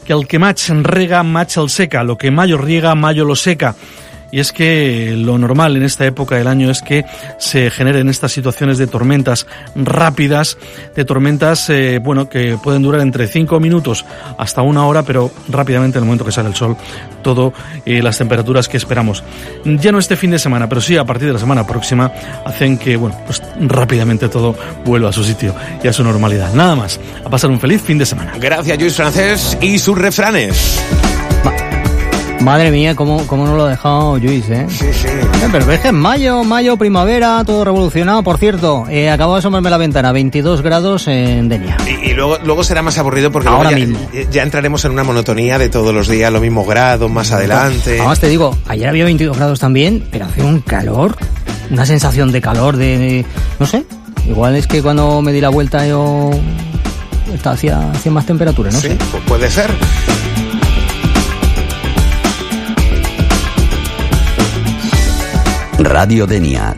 que el que maig rega, maig el seca, lo que mayo riega, mayo lo seca. Y es que lo normal en esta época del año es que se generen estas situaciones de tormentas rápidas, de tormentas, que pueden durar entre 5 minutos hasta 1 hora, pero rápidamente en el momento que sale el sol, todo las temperaturas que esperamos. Ya no este fin de semana, pero sí a partir de la semana próxima, hacen que, pues rápidamente todo vuelva a su sitio y a su normalidad. Nada más, a pasar un feliz fin de semana. Gracias, Lluís Francés y sus refranes. Madre mía, cómo no lo ha dejado Lluís, ¿eh? Sí. Pero es que mayo, primavera, todo revolucionado. Por cierto, acabo de asomarme la ventana, 22 grados en Denia. Y luego será más aburrido porque ahora luego mismo ya entraremos en una monotonía de todos los días, los mismos grados, más adelante. Además te digo, ayer había 22 grados también, pero hacía un calor, una sensación de calor, no sé, igual es que cuando me di la vuelta yo hacía más temperatura, no sé. Sí, pues puede ser. Radio Denia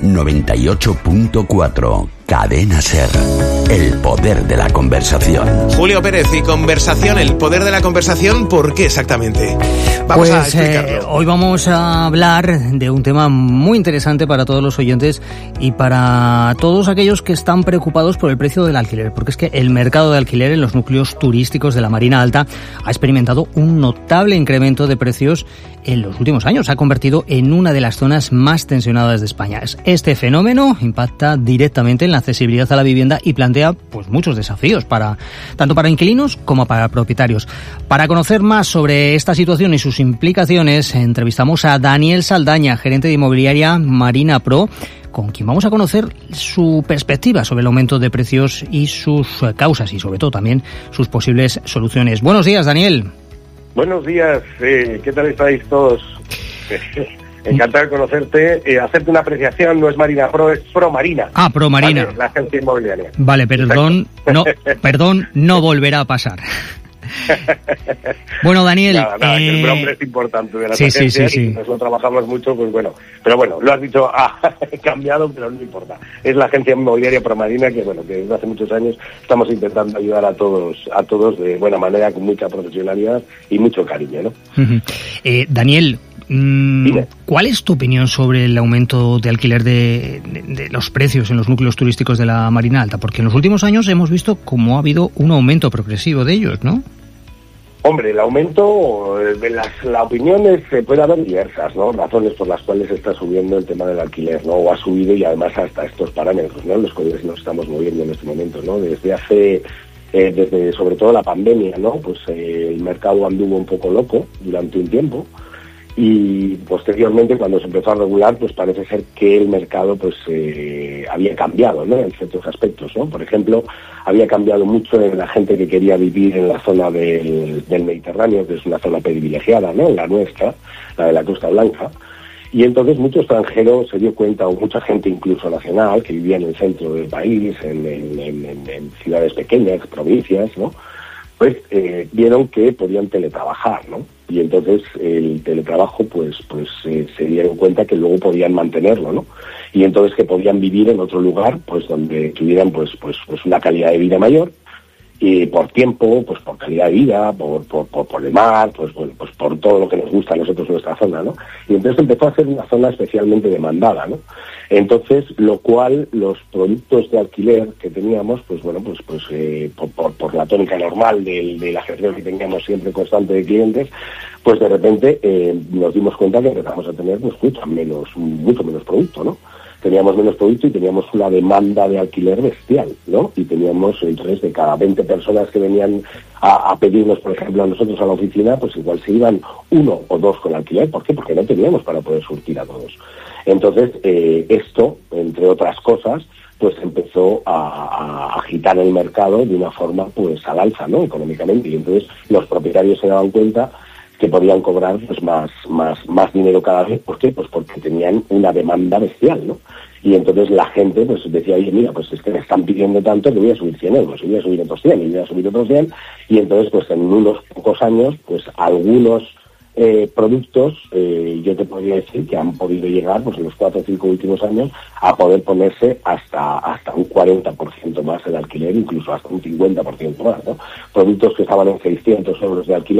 98.4, Cadena Ser, el poder de la conversación. Julio Pérez y conversación, el poder de la conversación, ¿por qué exactamente? Vamos a explicarlo. Hoy vamos a hablar de un tema muy interesante para todos los oyentes y para todos aquellos que están preocupados por el precio del alquiler, porque es que el mercado de alquiler en los núcleos turísticos de la Marina Alta ha experimentado un notable incremento de precios en los últimos años. Se ha convertido en una de las zonas más tensionadas de España. Este fenómeno impacta directamente en la accesibilidad a la vivienda y plantea muchos desafíos tanto para inquilinos como para propietarios. Para conocer más sobre esta situación y sus implicaciones, entrevistamos a Daniel Saldaña, gerente de inmobiliaria Marina Pro, con quien vamos a conocer su perspectiva sobre el aumento de precios y sus causas y sobre todo también sus posibles soluciones. Buenos días, Daniel. Buenos días, ¿qué tal estáis todos? Encantado de conocerte. Hacerte una apreciación, no es Marina Pro, es Pro Marina. Ah, Pro Marina. Vale, la agencia inmobiliaria. Vale, perdón, no volverá a pasar. Bueno, Daniel... Nada, que el nombre es importante de las agencias y nosotros trabajamos mucho, pero bueno, lo has dicho, he cambiado, pero no importa. Es la agencia inmobiliaria Pro Marina que desde hace muchos años estamos intentando ayudar a todos de buena manera, con mucha profesionalidad y mucho cariño, ¿no? Uh-huh. Daniel, ¿cuál es tu opinión sobre el aumento de alquiler de los precios en los núcleos turísticos de la Marina Alta? Porque en los últimos años hemos visto cómo ha habido un aumento progresivo de ellos, ¿no? Hombre, el aumento, la opinión puede haber diversas, ¿no? Razones por las cuales está subiendo el tema del alquiler, ¿no? O ha subido y además hasta estos parámetros, ¿no? Los cuales nos estamos moviendo en este momento, ¿no? Desde sobre todo la pandemia, ¿no? El mercado anduvo un poco loco durante un tiempo. Y posteriormente, cuando se empezó a regular, parece ser que el mercado había cambiado, ¿no? En ciertos aspectos, ¿no? Por ejemplo, había cambiado mucho en la gente que quería vivir en la zona del Mediterráneo, que es una zona privilegiada, ¿no? La nuestra, la de la Costa Blanca. Y entonces mucho extranjero se dio cuenta, o mucha gente incluso nacional, que vivía en el centro del país, en ciudades pequeñas, provincias, ¿no? Vieron que podían teletrabajar, ¿no? Y entonces el teletrabajo, se dieron cuenta que luego podían mantenerlo, ¿no? Y entonces que podían vivir en otro lugar, donde tuvieran, una calidad de vida mayor, y por tiempo, por calidad de vida, por el mar, por todo lo que nos gusta a nosotros nuestra zona, ¿no? Y entonces empezó a ser una zona especialmente demandada, ¿no? Entonces, lo cual los productos de alquiler que teníamos, por la tónica normal del ajetreo que teníamos siempre constante de clientes, de repente nos dimos cuenta que empezamos a tener mucho menos producto, ¿no? Teníamos menos producto y teníamos una demanda de alquiler bestial, ¿no? Y teníamos, entonces, de cada 20 personas que venían a pedirnos, por ejemplo, a nosotros a la oficina, igual se iban 1 o 2 con alquiler. ¿Por qué? Porque no teníamos para poder surtir a todos. Entonces, esto, entre otras cosas, empezó a agitar el mercado de una forma, al alza, ¿no? Económicamente. Y entonces los propietarios se daban cuenta que podían cobrar más dinero cada vez. ¿Por qué? Porque tenían una demanda bestial, ¿no? Y entonces la gente decía, oye, mira, es que me están pidiendo tanto que voy a subir 100 euros, y voy a subir otros 100, y voy a subir otros 100, y entonces en unos pocos años, algunos productos, yo te podría decir que han podido llegar, en los 4 o 5 últimos años, a poder ponerse hasta un 40% más el alquiler, incluso hasta un 50% más, ¿no? Productos que estaban en 600 euros de alquiler